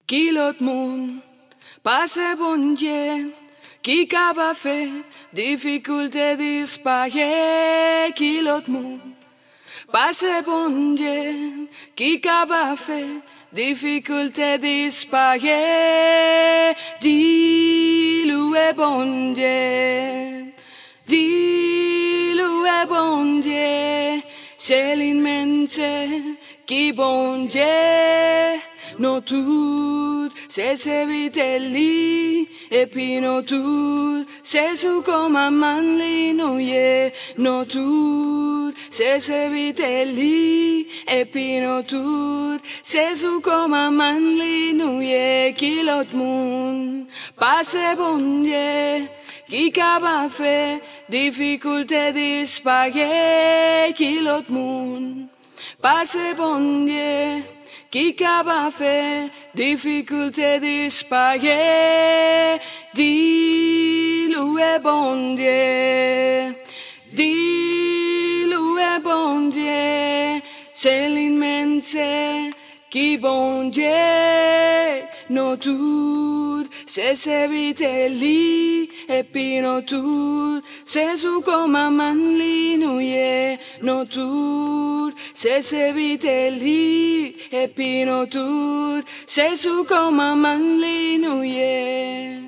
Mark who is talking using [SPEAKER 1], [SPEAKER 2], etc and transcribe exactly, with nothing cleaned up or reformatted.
[SPEAKER 1] Qui l'autre monde, passe bon Dieu, qui capable fait, difficulté disparaît, qui l'autre monde, passe bon Dieu, qui capable fait, difficulté disparaît, dis loué bon Dieu, dis loué bon Dieu, c'est l'immense qui bon Dieu. Nous tout, c'est serviteur li, et puis nous tout, c'est sous comme un man li nous yé. Nous tout, c'est serviteur li, et puis nous tout, c'est sous comme un man li nous yé. Qui l'autre monde, passe bon Dieu, qui capable fait, difficulté disparaît. Qui l'autre monde, passe bon Dieu, qui capable fait, difficulté disparaît. Dis loué bon Dieu, dis loué bon Dieu, c'est l'immense qui bon Dieu. Nous tout, c'est serviteur li, et puis nous tout, c'est sous comme un man li nous yé. Nous tout, c'est serviteur li, et puis nous tout, c'est sous comme un man li nous yé.